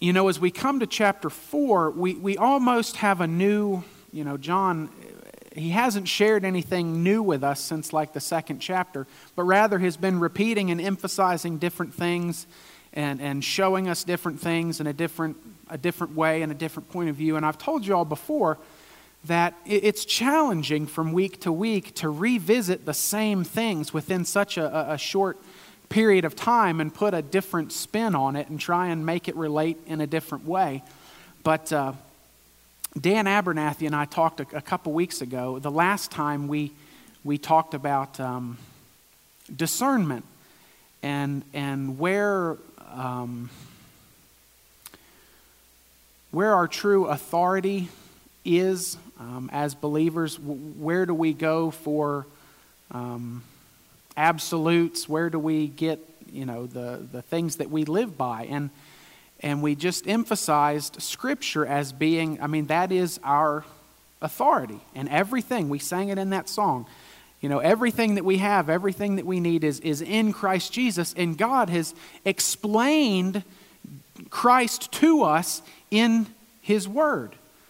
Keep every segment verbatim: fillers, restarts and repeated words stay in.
you know, as we come to chapter four, we, we almost have a new, you know, John, he hasn't shared anything new with us since like the second chapter, but rather has been repeating and emphasizing different things and, and showing us different things in a different, a different way and a different point of view. And I've told you all before that it's challenging from week to week to revisit the same things within such a, a short period of time and put a different spin on it and try and make it relate in a different way. But uh, Dan Abernathy and I talked a, a couple weeks ago, the last time we we talked about um, discernment and and where um, where our true authority is um, as believers. Where do we go for um, absolutes? Where do we get, you know, the, the things that we live by? And and we just emphasized Scripture as being, I mean, that is our authority. And everything, we sang it in that song, you know, everything that we have, everything that we need is, is in Christ Jesus. And God has explained Christ to us in His Word.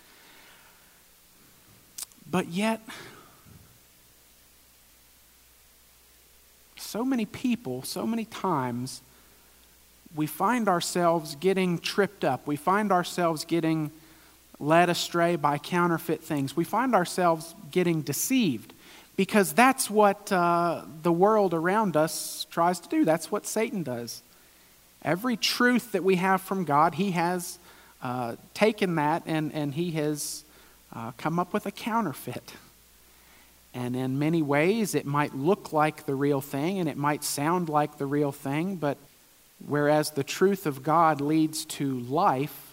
But yet, so many people, so many times, we find ourselves getting tripped up. We find ourselves getting led astray by counterfeit things. We find ourselves getting deceived because that's what uh, the world around us tries to do. That's what Satan does. Every truth that we have from God, he has uh, taken that and, and he has uh, come up with a counterfeit. And in many ways, it might look like the real thing and it might sound like the real thing, but whereas the truth of God leads to life,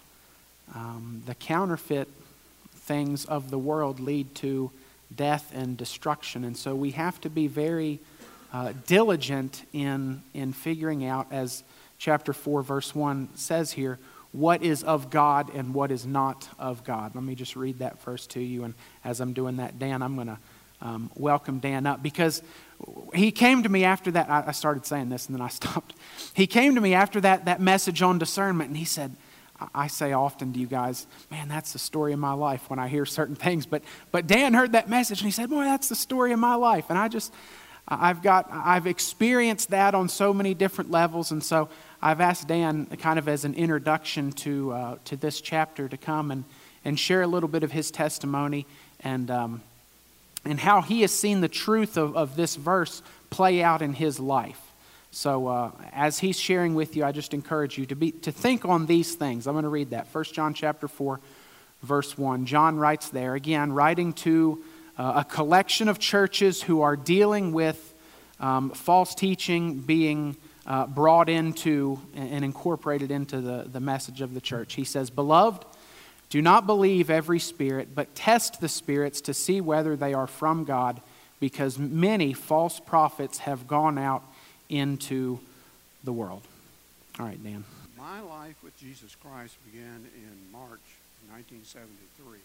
um, the counterfeit things of the world lead to death and destruction. And so we have to be very uh, diligent in, in figuring out, as chapter four, verse one says here, what is of God and what is not of God. Let me just read that verse to you. And as I'm doing that, Dan, I'm going to Um, welcome Dan up, because he came to me after that. I, I started saying this and then I stopped. He came to me after that that message on discernment, and he said, I, I say often to you guys, man, that's the story of my life when I hear certain things. But but Dan heard that message and he said, boy, that's the story of my life. And I just, I've got, I've experienced that on so many different levels, and so I've asked Dan, kind of as an introduction to uh, to this chapter, to come and and share a little bit of his testimony and. Um, and how he has seen the truth of, of this verse play out in his life. So uh, as he's sharing with you, I just encourage you to be to think on these things. I'm going to read that. First John chapter four, verse one. John writes there, again, writing to uh, a collection of churches who are dealing with um, false teaching being uh, brought into and incorporated into the, the message of the church. He says, Beloved, do not believe every spirit, but test the spirits to see whether they are from God, because many false prophets have gone out into the world. All right, Dan. My life with Jesus Christ began in March nineteen seventy-three.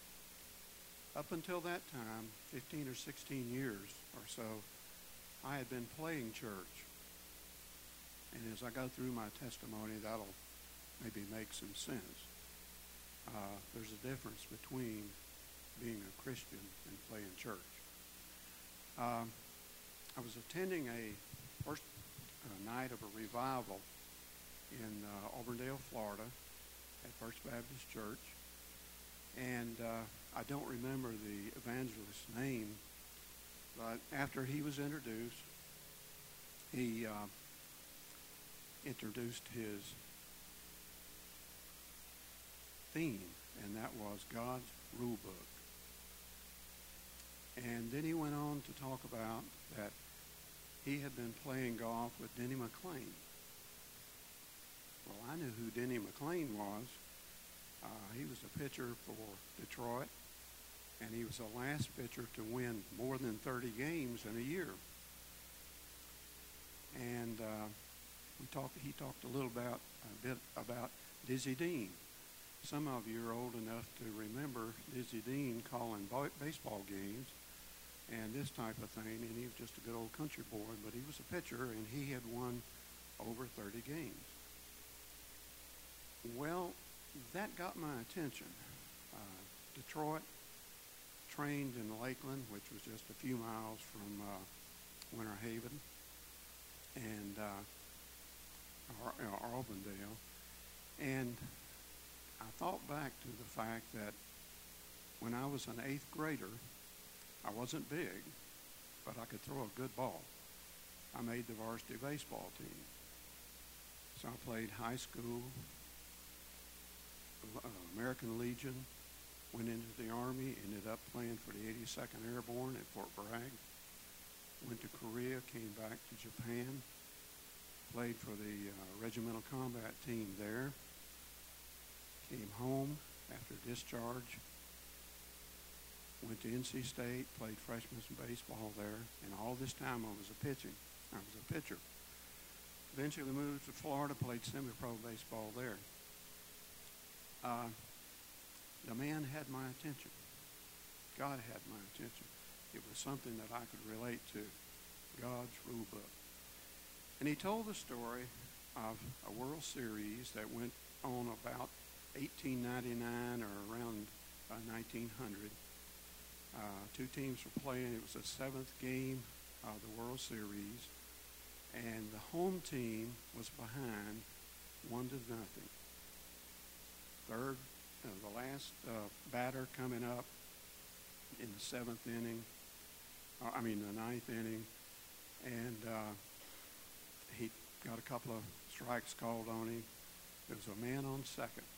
Up until that time, fifteen or sixteen years or so, I had been playing church. And as I go through my testimony, that'll maybe make some sense. Uh, there's a difference between being a Christian and playing church. Um, I was attending a first uh, night of a revival in uh, Auburndale, Florida, at First Baptist Church, and uh, I don't remember the evangelist's name, but after he was introduced, he uh, introduced his theme, and that was God's rule book. And then he went on to talk about that he had been playing golf with Denny McLain. Well, I knew who Denny McLain was. Uh, he was a pitcher for Detroit, and he was the last pitcher to win more than thirty games in a year. And uh, we talked. He talked a little about a bit about Dizzy Dean. Some of you are old enough to remember Dizzy Dean calling baseball games and this type of thing, and he was just a good old country boy, but he was a pitcher, and he had won over thirty games. Well, that got my attention. Uh, Detroit, trained in Lakeland, which was just a few miles from uh, Winter Haven, and uh, Ar- Ar- Auburndale. And I thought back to the fact that when I was an eighth grader, I wasn't big, but I could throw a good ball. I made the varsity baseball team. So I played high school, uh, American Legion, went into the Army, ended up playing for the eighty-second Airborne at Fort Bragg, went to Korea, came back to Japan, played for the uh, regimental combat team there, came home after discharge, went to N C State, played freshman baseball there, and all this time I was a pitching. I was a pitcher. Eventually moved to Florida, played semi-pro baseball there. Uh, the man had my attention. God had my attention. It was something that I could relate to, God's rule book. And he told the story of a World Series that went on about eighteen ninety-nine or around uh, nineteen hundred. Uh, two teams were playing. It was the seventh game of the World Series, and the home team was behind one to nothing. Third, uh, the last uh, batter coming up in the seventh inning, uh, I mean the ninth inning, and uh, he got a couple of strikes called on him. There was a man on second,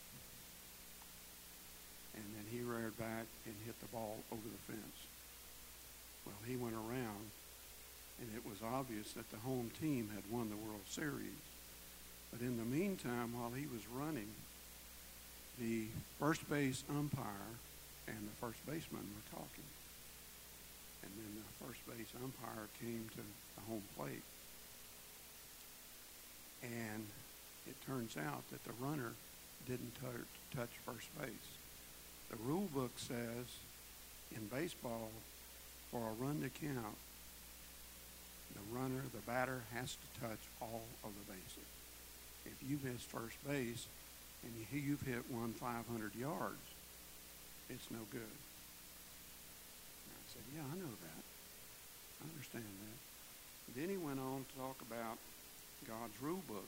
and then he reared back and hit the ball over the fence. Well, he went around, and it was obvious that the home team had won the World Series. But in the meantime, while he was running, the first base umpire and the first baseman were talking. And then the first base umpire came to the home plate. And it turns out that the runner didn't t- touch first base. The rule book says in baseball, for a run to count, the runner, the batter, has to touch all of the bases. If you miss first base and you, you've hit one five hundred yards, it's no good. And I said, yeah, I know that. I understand that. Then he went on to talk about God's rule book.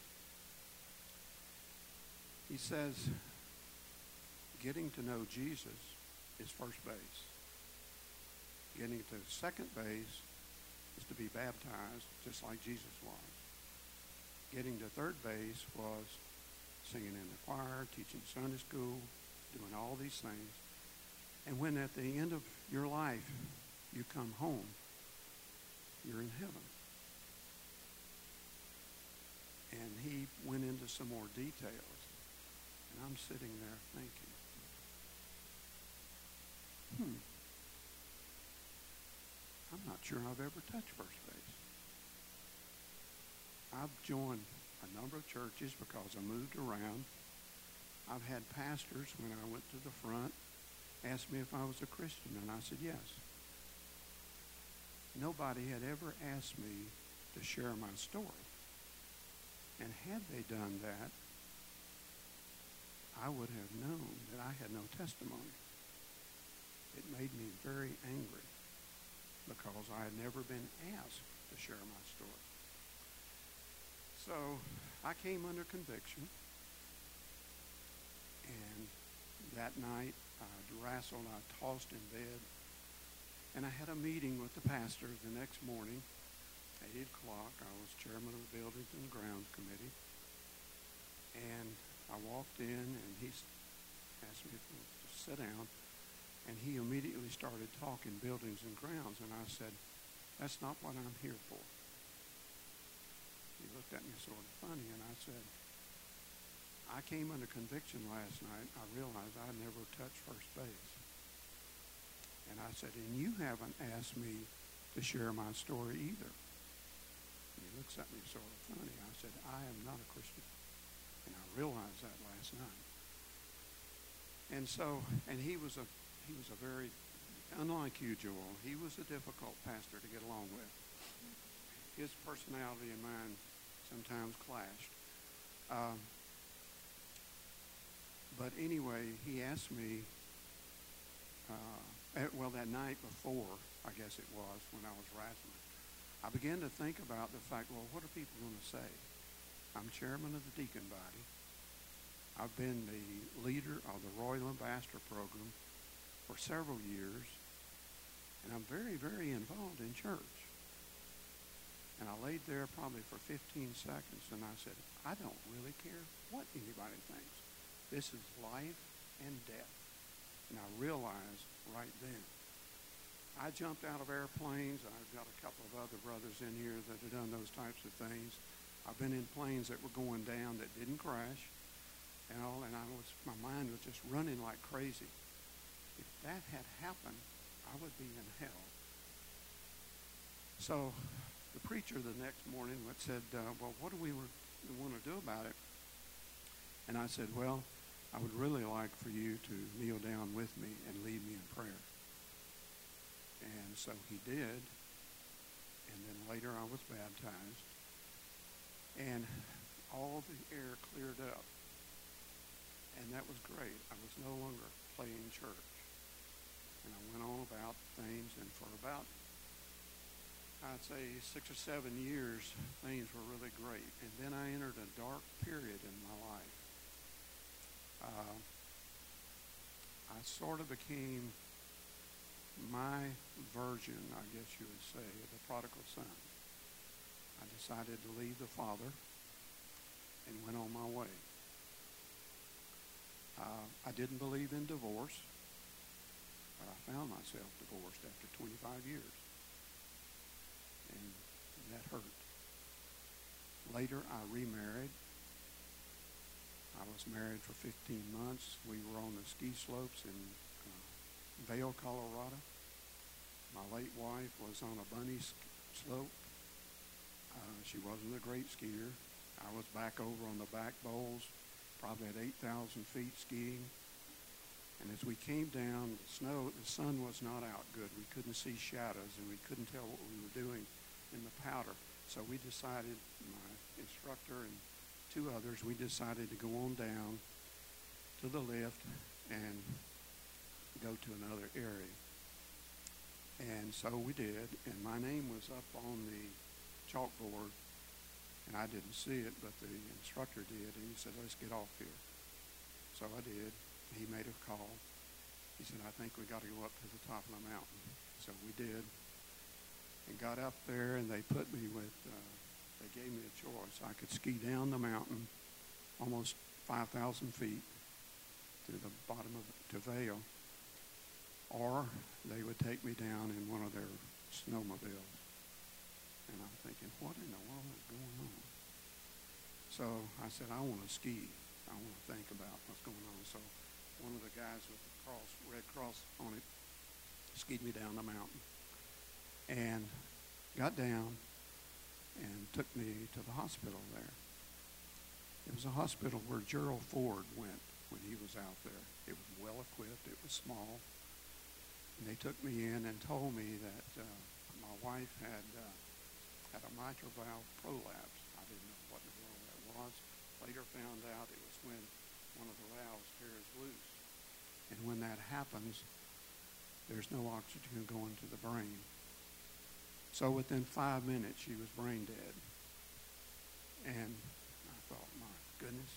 He says, getting to know Jesus is first base. Getting to second base is to be baptized, just like Jesus was. Getting to third base was singing in the choir, teaching Sunday school, doing all these things. And when at the end of your life you come home, you're in heaven. And he went into some more details. And I'm sitting there thinking, hmm, I'm not sure I've ever touched first base. I've joined a number of churches because I moved around. I've had pastors, when I went to the front, ask me if I was a Christian, and I said yes. Nobody had ever asked me to share my story. And had they done that, I would have known that I had no testimony. It made me very angry because I had never been asked to share my story. So I came under conviction, and that night I wrestled, I tossed in bed, and I had a meeting with the pastor the next morning at eight o'clock. I was chairman of the Buildings and Grounds Committee, and I walked in, and he asked me to sit down, and he immediately started talking buildings and grounds, and I said, that's not what I'm here for. He looked at me sort of funny, and I said, I came under conviction last night. I realized I never touched first base. And I said, and you haven't asked me to share my story either. And he looks at me sort of funny. I said, I am not a Christian. And I realized that last night. And so, and he was a he was a very, unlike you, Joel, he was a difficult pastor to get along with. His personality and mine sometimes clashed. Um, but anyway, he asked me, uh, at, well, that night before, I guess it was, when I was wrestling, I began to think about the fact, well, what are people going to say? I'm chairman of the deacon body. I've been the leader of the Royal Ambassador Program for several years, and I'm very, very involved in church. And I laid there probably for fifteen seconds, and I said, I don't really care what anybody thinks. This is life and death. And I realized right then. I jumped out of airplanes. I've got a couple of other brothers in here that have done those types of things. I've been in planes that were going down that didn't crash, and all, and I was, my mind was just running like crazy. If that had happened, I would be in hell. So the preacher the next morning said, uh, well, what do we want to do about it? And I said, well, I would really like for you to kneel down with me and lead me in prayer. And so he did. And then later I was baptized. And all the air cleared up. And that was great. I was no longer playing church. And I went on about things, and for about, I'd say, six or seven years, things were really great. And then I entered a dark period in my life. Uh, I sort of became my version, I guess you would say, of the prodigal son. I decided to leave the father and went on my way. Uh, I didn't believe in divorce, but I found myself divorced after twenty-five years. And that hurt. Later, I remarried. I was married for fifteen months. We were on the ski slopes in uh, Vail, Colorado. My late wife was on a bunny slope. Uh, she wasn't a great skier. I was back over on the back bowls, probably at eight thousand feet skiing. And as we came down, the snow, the sun was not out good. We couldn't see shadows, and we couldn't tell what we were doing in the powder. So we decided, my instructor and two others, we decided to go on down to the lift and go to another area. And so we did, and my name was up on the chalkboard, and I didn't see it, but the instructor did, and he said, let's get off here. So I did. He made a call. He said, I think we got to go up to the top of the mountain. So we did, and got up there, and they put me with, uh, they gave me a choice. I could ski down the mountain almost five thousand feet to the bottom of to Vail, or they would take me down in one of their snowmobiles. And I'm thinking, what in the world is going on? So I said, I want to ski. I want to think about what's going on. So one of the guys with the cross, red cross on it, skied me down the mountain and got down and took me to the hospital there. It was a hospital where Gerald Ford went when he was out there. It was well equipped. It was small. And they took me in and told me that uh, my wife had uh, had a mitral valve prolapse. I didn't know what in the world that was. Later found out it was when one of the valves tears loose. And when that happens, there's no oxygen going to the brain. So within five minutes, she was brain dead. And I thought, my goodness.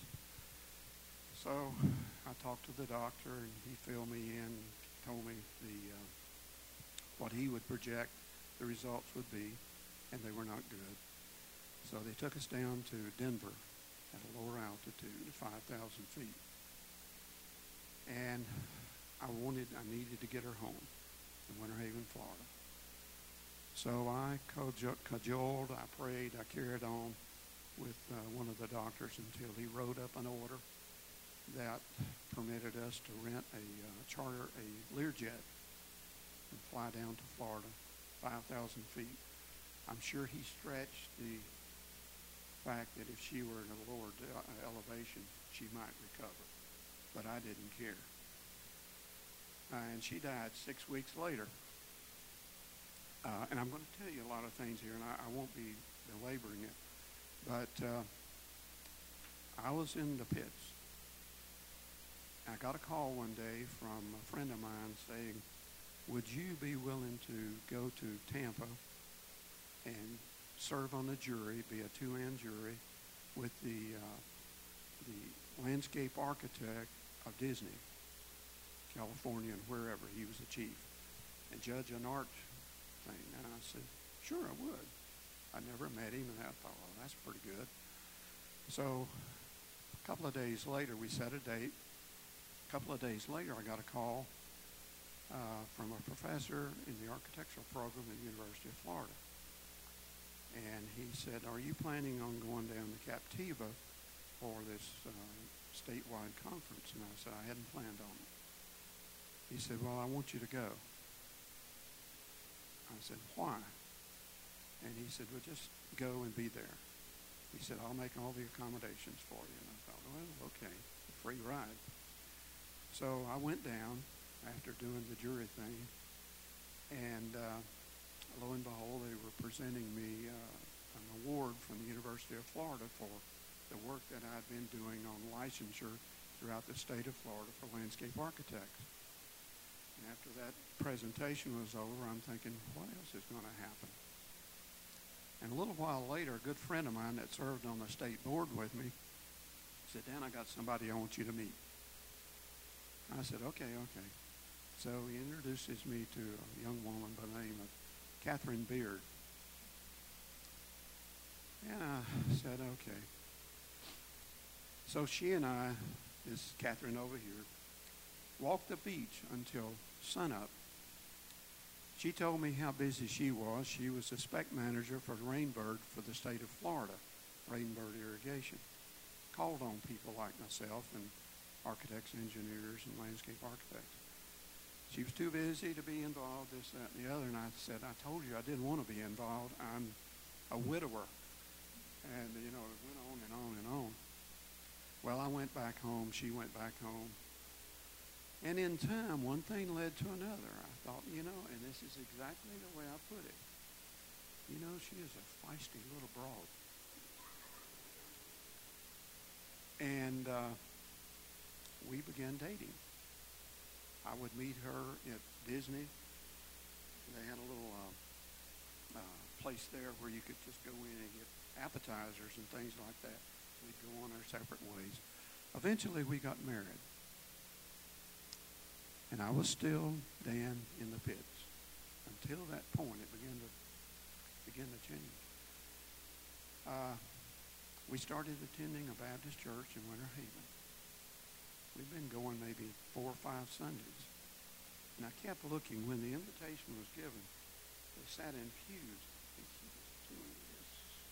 So I talked to the doctor, and he filled me in, told me the uh, what he would project the results would be, and they were not good. So they took us down to Denver at a lower altitude, five thousand feet. And I wanted, I needed to get her home in Winter Haven, Florida. So I cajoled, I prayed, I carried on with uh, one of the doctors until he wrote up an order that permitted us to rent a uh, charter, a Learjet, and fly down to Florida, five thousand feet. I'm sure he stretched the fact that if she were in a lower uh, elevation, she might recover. But I didn't care. Uh, and she died six weeks later. Uh, and I'm going to tell you a lot of things here, and I, I won't be belaboring it. But uh, I was in the pits. I got a call one day from a friend of mine saying, would you be willing to go to Tampa and serve on the jury, be a two-man jury, with the uh, the landscape architect of Disney, California, and wherever. He was the chief, and judge an art thing. And I said, sure, I would. I never met him, and I thought, well, that's pretty good. So a couple of days later, we set a date. A couple of days later, I got a call uh, from a professor in the architectural program at the University of Florida. And he said, are you planning on going down to Captiva for this uh, statewide conference? And I said, I hadn't planned on it. He said, well, I want you to go. I said, why? And he said, well, just go and be there. He said, I'll make all the accommodations for you. And I thought, well, okay, free ride. So I went down after doing the jury thing, and uh, lo and behold, they were presenting me uh, an award from the University of Florida for the work that I'd been doing on licensure throughout the state of Florida for landscape architects. And after that presentation was over, I'm thinking, what else is going to happen? And a little while later, a good friend of mine that served on the state board with me said, Dan, I got somebody I want you to meet. I said, okay, okay. So he introduces me to a young woman by the name of Catherine Beard. And I said, okay. So she and I, this Catherine over here, walked the beach until sunup. She told me how busy she was. She was the spec manager for Rainbird for the state of Florida, Rainbird Irrigation. Called on people like myself and architects, engineers, and landscape architects. She was too busy to be involved, this, that, and the other, and I said, I told you I didn't want to be involved. I'm a widower. And, you know, it went on and on and on. Well, I went back home. She went back home. And in time, one thing led to another. I thought, you know, and this is exactly the way I put it. You know, she is a feisty little broad. And uh, we began dating. I would meet her at Disney. They had a little uh, uh, place there where you could just go in and get appetizers and things like that. We'd go on our separate ways. Eventually, we got married. And I was still Dan in the pits. Until that point, it began to begin to change. Uh, we started attending a Baptist church in Winter Haven. We've been going maybe four or five Sundays. And I kept looking. When the invitation was given, they sat in pews, and she was doing this.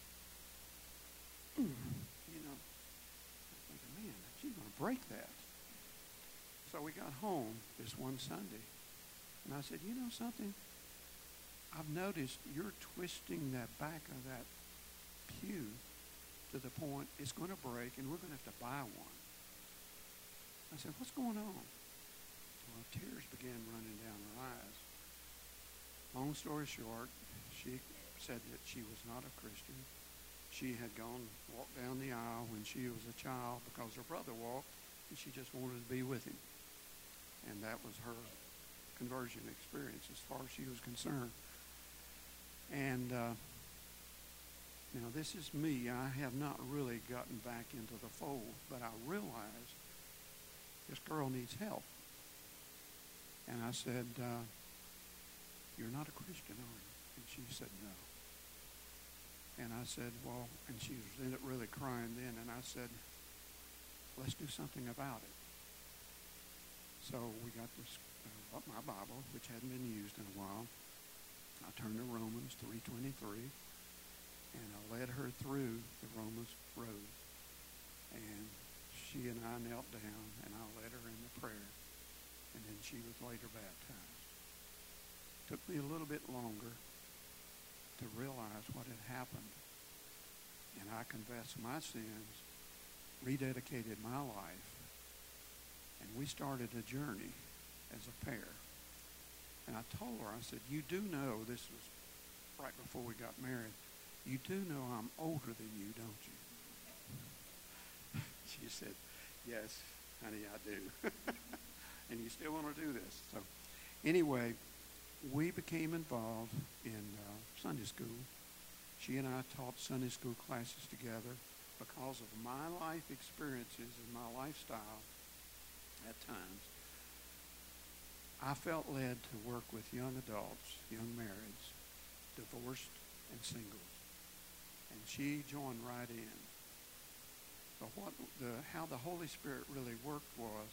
You know, I'm thinking, man, she's going to break that. So we got home this one Sunday, and I said, you know something? I've noticed you're twisting that back of that pew to the point it's going to break, and we're going to have to buy one. I said, what's going on? Well, tears began running down her eyes. Long story short, she said that she was not a Christian. She had gone, walked down the aisle when she was a child because her brother walked, and she just wanted to be with him. And that was her conversion experience as far as she was concerned. And uh, now this is me. I have not really gotten back into the fold, but I realized this girl needs help. And I said, uh, you're not a Christian, are you? And she said, no. And I said, well, and she was in it really crying then, and I said, let's do something about it. So we got this, uh, my Bible, which hadn't been used in a while. I turned to Romans three twenty-three, and I led her through the Romans road. And she and I knelt down, and I led her in the prayer. And then she was later baptized. It took me a little bit longer to realize what had happened. And I confessed my sins, rededicated my life, and we started a journey as a pair. And I told her, I said, you do know, this was right before we got married, you do know I'm older than you, don't you? She said, yes, honey, I do. And you still want to do this. So anyway, we became involved in uh, Sunday school. She and I taught Sunday school classes together because of my life experiences and my lifestyle at times. I felt led to work with young adults, young marrieds, divorced and singles. And she joined right in. But what the how the Holy Spirit really worked was,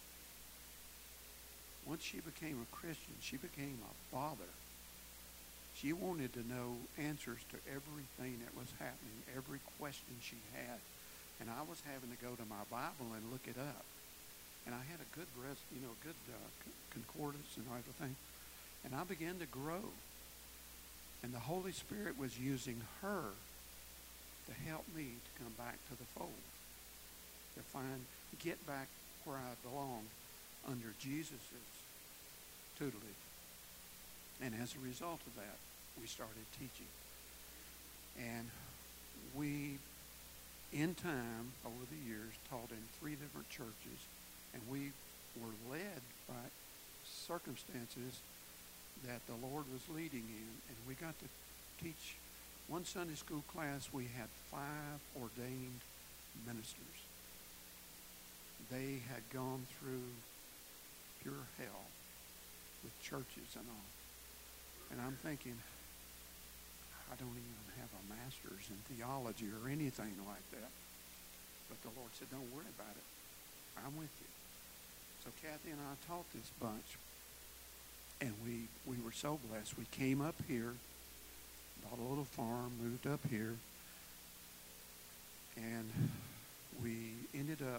once she became a Christian, she became a father. She wanted to know answers to everything that was happening, every question she had. And I was having to go to my Bible and look it up. And I had a good, res, you know, good uh, concordance and everything. And I began to grow. And the Holy Spirit was using her to help me to come back to the fold, to find, get back where I belong under Jesus' tutelage. And as a result of that, we started teaching. And we, in time, over the years, taught in three different churches. And we were led by circumstances that the Lord was leading in. And we got to teach one Sunday school class. We had five ordained ministers. They had gone through pure hell with churches and all. And I'm thinking, I don't even have a master's in theology or anything like that. But the Lord said, don't worry about it. I'm with you. So Kathy and I taught this bunch. And we, we were so blessed. We came up here, bought a little farm, moved up here. And we ended up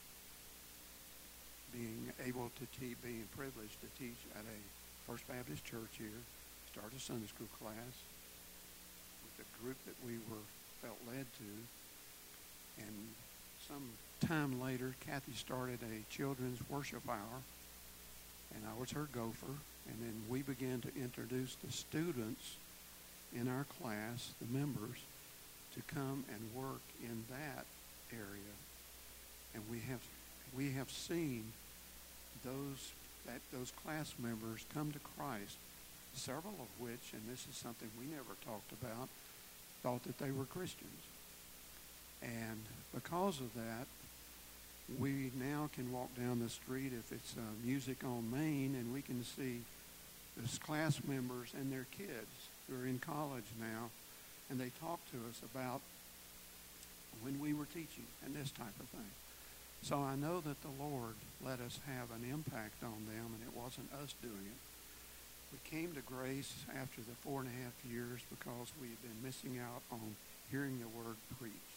being able to teach, being privileged to teach at a First Baptist church here, start a Sunday school class with the group that we were felt led to. And some time later, Kathy started a children's worship hour, and I was her gopher. And then we began to introduce the students in our class, the members, to come and work in that area. And we have we have seen those that those class members come to Christ, several of which, and this is something we never talked about, thought that they were Christians. And because of that, we now can walk down the street if it's uh, Music on Main, and we can see those class members and their kids who are in college now, and they talk to us about when we were teaching and this type of thing. So I know that the Lord let us have an impact on them, and it wasn't us doing it. We came to Grace after the four and a half years because we had been missing out on hearing the word preached.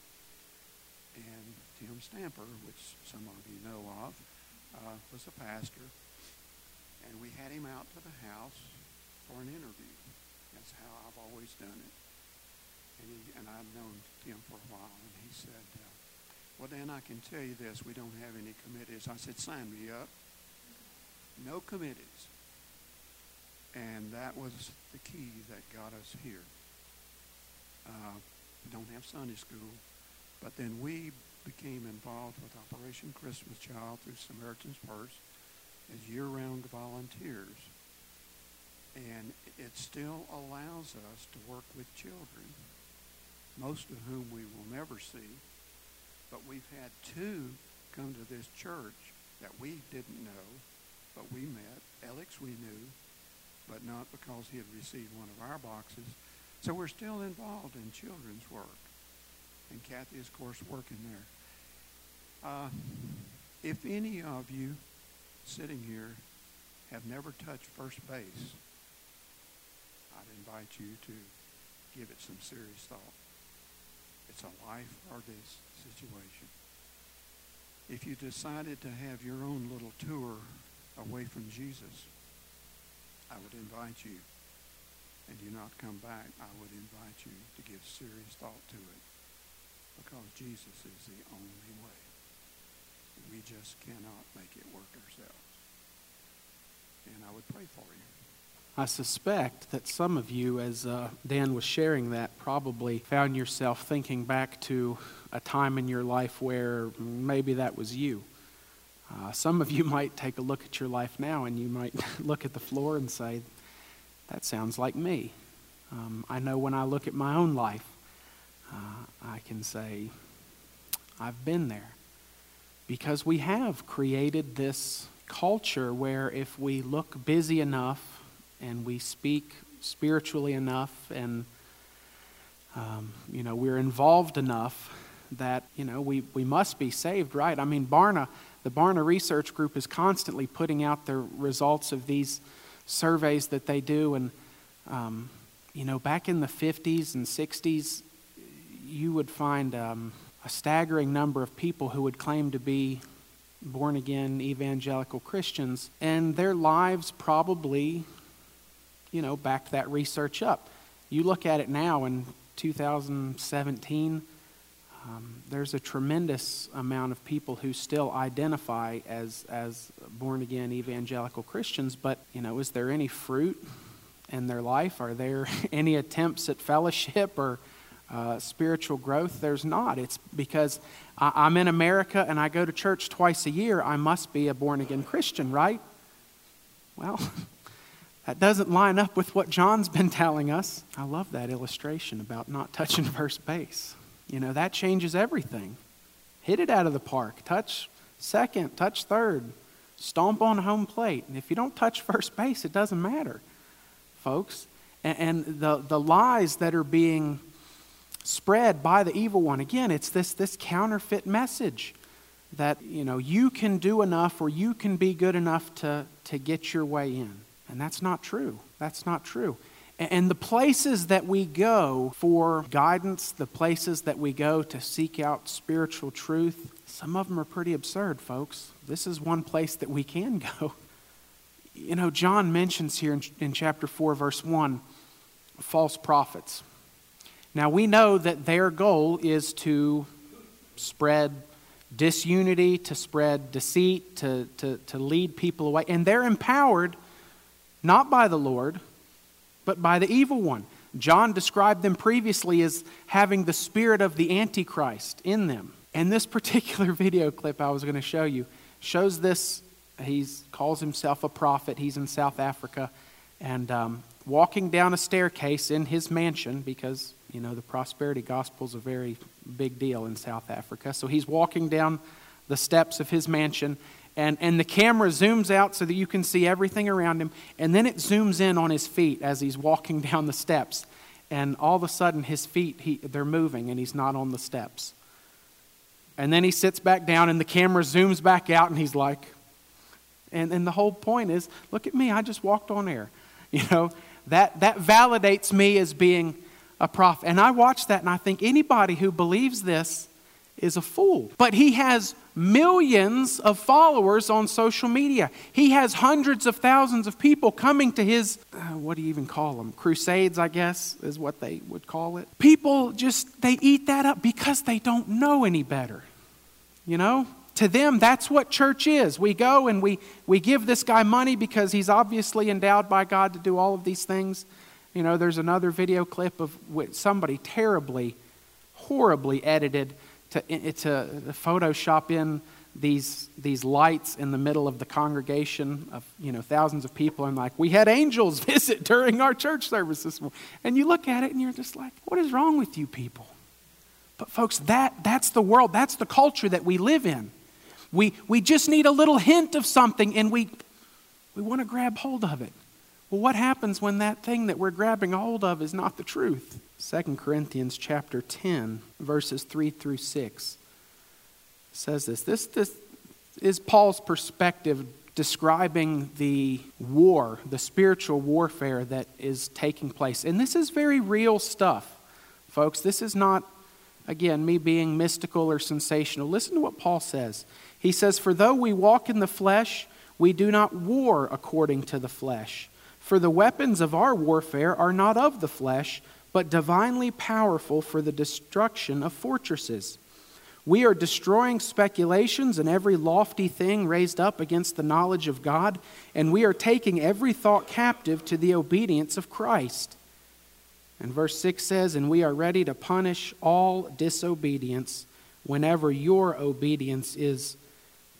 And Tim Stamper, which some of you know of, uh, was a pastor. And we had him out to the house for an interview. That's how I've always done it. And, he, and I've known Tim for a while, and he said, uh, well, Dan, I can tell you this, we don't have any committees. I said, sign me up. No committees. And that was the key that got us here. Uh, we don't have Sunday school. But then we became involved with Operation Christmas Child through Samaritan's Purse as year-round volunteers. And it still allows us to work with children, most of whom we will never see. But we've had two come to this church that we didn't know, but we met. Alex we knew, but not because he had received one of our boxes. So we're still involved in children's work. And Kathy is, of course, working there. Uh, if any of you sitting here have never touched first base, I'd invite you to give it some serious thought. It's a life or death situation. If you decided to have your own little tour away from Jesus, I would invite you, and do not come back, I would invite you to give serious thought to it, because Jesus is the only way. We just cannot make it work ourselves. And I would pray for you. I suspect that some of you, as uh, Dan was sharing that, probably found yourself thinking back to a time in your life where maybe that was you. Uh, some of you might take a look at your life now and you might look at the floor and say, that sounds like me. Um, I know when I look at my own life, uh, I can say, I've been there. Because we have created this culture where if we look busy enough and we speak spiritually enough and um, you know we're involved enough that you know we, we must be saved, right? I mean, Barna, the Barna Research Group is constantly putting out the results of these surveys that they do, and um, you know back in the fifties and sixties, you would find um, a staggering number of people who would claim to be born-again evangelical Christians, and their lives probably, you know, backed that research up. You look at it now in two thousand seventeen, um, there's a tremendous amount of people who still identify as, as born-again evangelical Christians, but, you know, is there any fruit in their life? Are there any attempts at fellowship or Uh, spiritual growth? There's not. It's because I, I'm in America and I go to church twice a year. I must be a born-again Christian, right? Well, that doesn't line up with what John's been telling us. I love that illustration about not touching first base. You know, that changes everything. Hit it out of the park. Touch second, touch third. Stomp on home plate. And if you don't touch first base, it doesn't matter, folks. And, and the, the lies that are being spread by the evil one. Again, it's this this counterfeit message that, you know, you can do enough or you can be good enough to, to get your way in. And that's not true. That's not true. And, and the places that we go for guidance, the places that we go to seek out spiritual truth, some of them are pretty absurd, folks. This is one place that we can go. You know, John mentions here in, in chapter four, verse one, false prophets. Now, we know that their goal is to spread disunity, to spread deceit, to, to, to lead people away. And they're empowered not by the Lord, but by the evil one. John described them previously as having the spirit of the Antichrist in them. And this particular video clip I was going to show you shows this. He calls himself a prophet. He's in South Africa. And um, walking down a staircase in his mansion, because you know, the prosperity gospel is a very big deal in South Africa. So he's walking down the steps of his mansion, and, and the camera zooms out so that you can see everything around him, and then it zooms in on his feet as he's walking down the steps. And all of a sudden, his feet, he, they're moving, and he's not on the steps. And then he sits back down, and the camera zooms back out, and he's like, and, and the whole point is, look at me, I just walked on air. You know, that, that validates me as being a prophet. And I watch that and I think anybody who believes this is a fool. But he has millions of followers on social media. He has hundreds of thousands of people coming to his, uh, what do you even call them? Crusades, I guess, is what they would call it. People just, they eat that up because they don't know any better. You know? To them, that's what church is. We go and we, we give this guy money because he's obviously endowed by God to do all of these things. You know, there's another video clip of somebody terribly, horribly edited to, to Photoshop in these these lights in the middle of the congregation of, you know, thousands of people. And like, we had angels visit during our church service this morning. And you look at it and you're just like, what is wrong with you people? But folks, that that's the world. That's the culture that we live in. We we just need a little hint of something and we we want to grab hold of it. Well, what happens when that thing that we're grabbing a hold of is not the truth? Second Corinthians chapter ten, verses three through six says this. This, this is Paul's perspective describing the war, the spiritual warfare that is taking place. And this is very real stuff, folks. This is not, again, me being mystical or sensational. Listen to what Paul says. He says, "For though we walk in the flesh, we do not war according to the flesh. For the weapons of our warfare are not of the flesh, but divinely powerful for the destruction of fortresses. We are destroying speculations and every lofty thing raised up against the knowledge of God, and we are taking every thought captive to the obedience of Christ." And verse six says, "And we are ready to punish all disobedience whenever your obedience is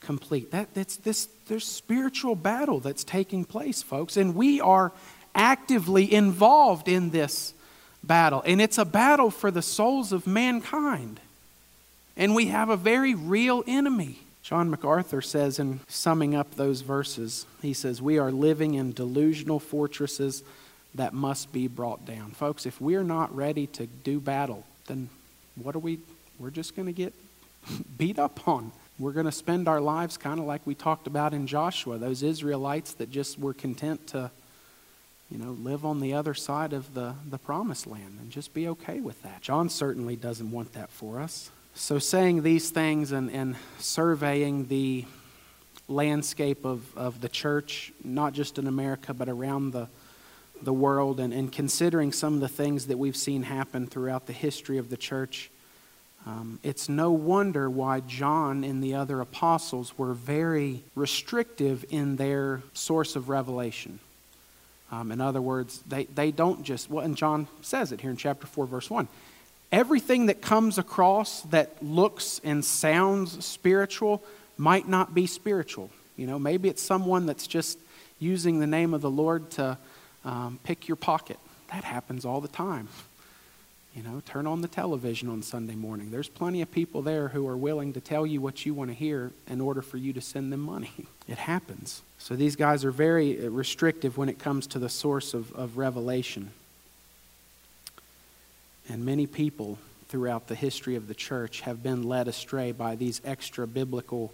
complete. That, that's this, there's spiritual battle that's taking place, folks, and we are actively involved in this battle. And it's a battle for the souls of mankind. And we have a very real enemy. John MacArthur says in summing up those verses, he says, we are living in delusional fortresses that must be brought down. Folks, if we're not ready to do battle, then what are we, we're just going to get beat up on. We're going to spend our lives kind of like we talked about in Joshua, those Israelites that just were content to, you know, live on the other side of the, the promised land and just be okay with that. John certainly doesn't want that for us. So saying these things and, and surveying the landscape of, of the church, not just in America, but around the, the world, and, and considering some of the things that we've seen happen throughout the history of the church, um, it's no wonder why John and the other apostles were very restrictive in their source of revelation. Um, in other words, they, they don't just, well, and John says it here in chapter four, verse one. Everything that comes across that looks and sounds spiritual might not be spiritual. You know, maybe it's someone that's just using the name of the Lord to um, pick your pocket. That happens all the time. You know, turn on the television on Sunday morning. There's plenty of people there who are willing to tell you what you want to hear in order for you to send them money. It happens. So these guys are very restrictive when it comes to the source of, of revelation. And many people throughout the history of the church have been led astray by these extra biblical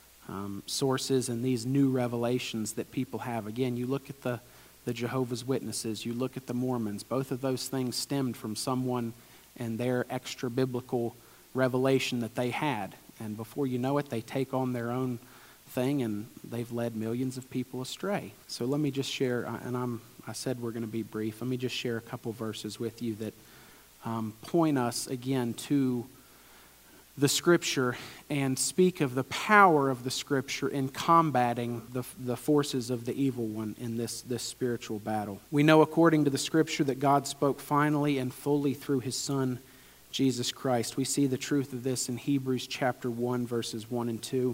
um, sources and these new revelations that people have. Again, you look at the, the Jehovah's Witnesses, you look at the Mormons. Both of those things stemmed from someone and their extra biblical revelation that they had. And before you know it, they take on their own thing and they've led millions of people astray. So let me just share, and I'm, I said we're going to be brief. Let me just share a couple verses with you that Um, point us again to the Scripture and speak of the power of the Scripture in combating the, the forces of the evil one in this, this spiritual battle. We know according to the Scripture that God spoke finally and fully through His Son, Jesus Christ. We see the truth of this in Hebrews chapter one, verses one and two,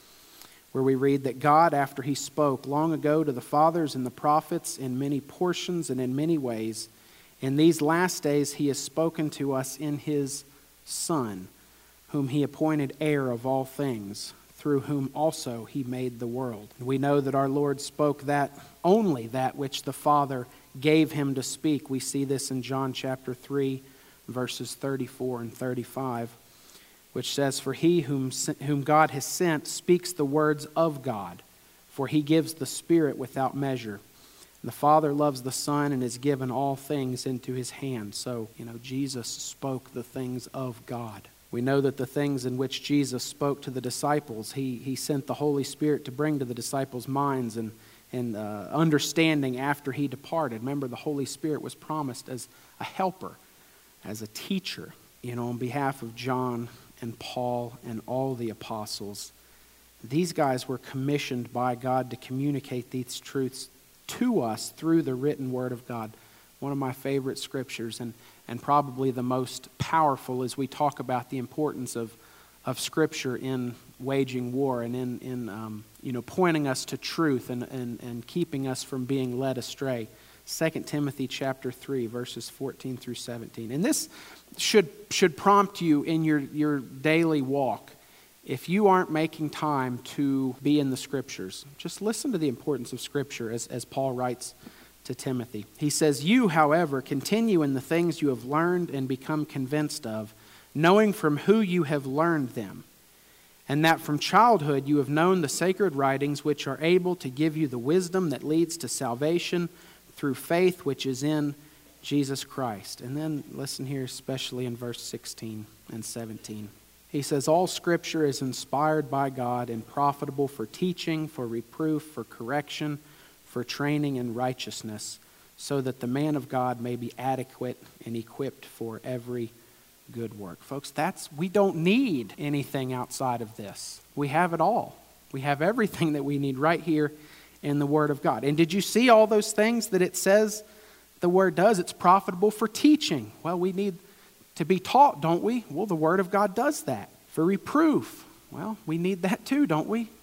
where we read that God, after He spoke long ago to the fathers and the prophets in many portions and in many ways, in these last days He has spoken to us in His Son, whom He appointed heir of all things, through whom also He made the world. We know that our Lord spoke that only that which the Father gave Him to speak. We see this in John chapter three, verses thirty-four and thirty-five, which says, "For He whom, whom God has sent speaks the words of God, for He gives the Spirit without measure. The Father loves the Son and has given all things into His hand." So, you know, Jesus spoke the things of God. We know that the things in which Jesus spoke to the disciples, He, he sent the Holy Spirit to bring to the disciples' minds and, and uh, understanding after He departed. Remember, the Holy Spirit was promised as a helper, as a teacher. You know, on behalf of John and Paul and all the apostles, these guys were commissioned by God to communicate these truths to us through the written Word of God. One of my favorite scriptures and, and probably the most powerful as we talk about the importance of, of Scripture in waging war and in, in um, you know, pointing us to truth and, and, and keeping us from being led astray. Second Timothy chapter three, verses fourteen through seventeen. And this should, should prompt you in your, your daily walk. If you aren't making time to be in the Scriptures, just listen to the importance of Scripture as, as Paul writes to Timothy. He says, "You, however, continue in the things you have learned and become convinced of, knowing from who you have learned them, and that from childhood you have known the sacred writings which are able to give you the wisdom that leads to salvation through faith which is in Jesus Christ." And then listen here, especially in verse sixteen and seventeen. He says, "All Scripture is inspired by God and profitable for teaching, for reproof, for correction, for training in righteousness, so that the man of God may be adequate and equipped for every good work." Folks, that's we don't need anything outside of this. We have it all. We have everything that we need right here in the Word of God. And did you see all those things that it says the Word does? It's profitable for teaching. Well, we need to be taught, don't we? Well, the Word of God does that. For reproof, well, we need that too, don't we?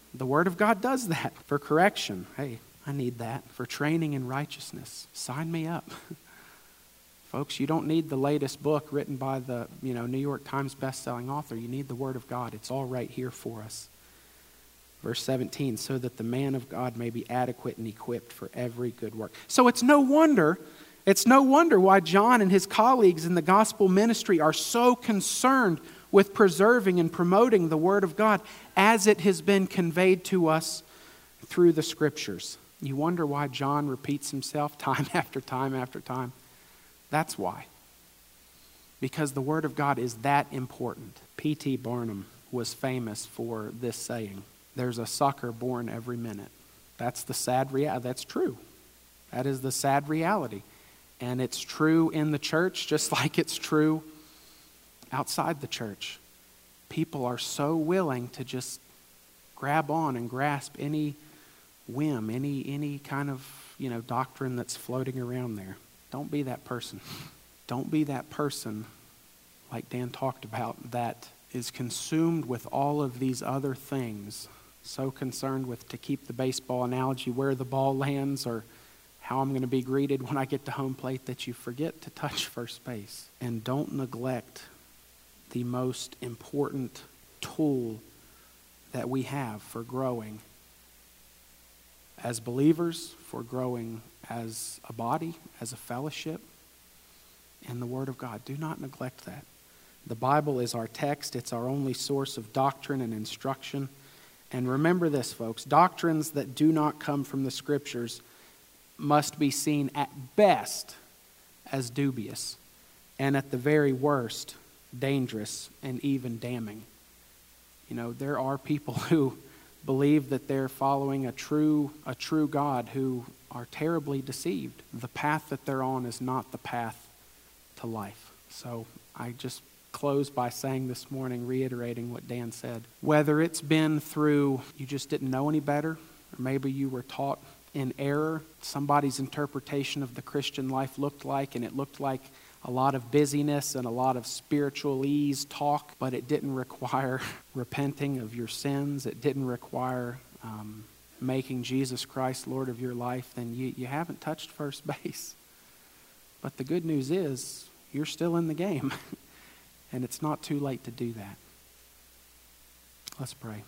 The Word of God does that. For correction, hey, I need that. For training in righteousness, sign me up. Folks, you don't need the latest book written by the, you know, New York Times best-selling author. You need the Word of God. It's all right here for us. Verse seventeen, so that the man of God may be adequate and equipped for every good work. So it's no wonder, it's no wonder why John and his colleagues in the gospel ministry are so concerned with preserving and promoting the Word of God as it has been conveyed to us through the Scriptures. You wonder why John repeats himself time after time after time? That's why. Because the Word of God is that important. P T Barnum was famous for this saying, there's a sucker born every minute. That's the sad reality. That's true. That is the sad reality. And it's true in the church just like it's true outside the church. People are so willing to just grab on and grasp any whim, any any kind of, you know, doctrine that's floating around there. Don't be that person. Don't be that person, like Dan talked about, that is consumed with all of these other things, so concerned with, to keep the baseball analogy, where the ball lands or how I'm going to be greeted when I get to home plate, that you forget to touch first base. And don't neglect the most important tool that we have for growing as believers, for growing as a body, as a fellowship, in the Word of God. Do not neglect that. The Bible is our text. It's our only source of doctrine and instruction. And remember this, folks, doctrines that do not come from the Scriptures must be seen at best as dubious, and at the very worst, dangerous and even damning. You know, there are people who believe that they're following a true, a true God who are terribly deceived. The path that they're on is not the path to life. So I just close by saying this morning, reiterating what Dan said. Whether it's been through you just didn't know any better, or maybe you were taught in error, somebody's interpretation of the Christian life looked like, and it looked like a lot of busyness and a lot of spiritualese talk, but it didn't require repenting of your sins. It didn't require um, making Jesus Christ Lord of your life. Then you, you haven't touched first base. But the good news is you're still in the game. And it's not too late to do that. Let's pray.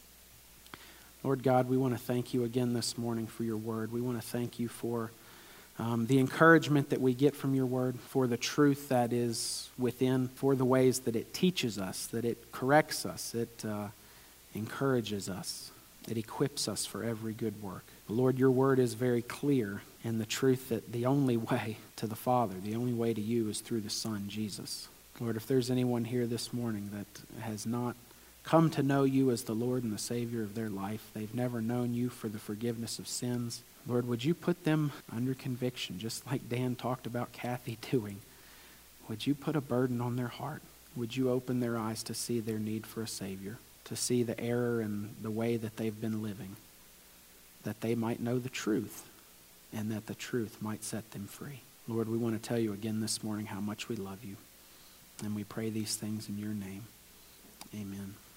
Lord God, we want to thank you again this morning for your word. We want to thank you for um, the encouragement that we get from your word, for the truth that is within, for the ways that it teaches us, that it corrects us, it uh, encourages us, it equips us for every good work. Lord, your word is very clear in the truth that the only way to the Father, the only way to you is through the Son, Jesus. Lord, if there's anyone here this morning that has not come to know you as the Lord and the Savior of their life, they've never known you for the forgiveness of sins, Lord, would you put them under conviction, just like Dan talked about Kathy doing? Would you put a burden on their heart? Would you open their eyes to see their need for a Savior, to see the error in the way that they've been living, that they might know the truth, and that the truth might set them free? Lord, we want to tell you again this morning how much we love you. And we pray these things in your name. Amen.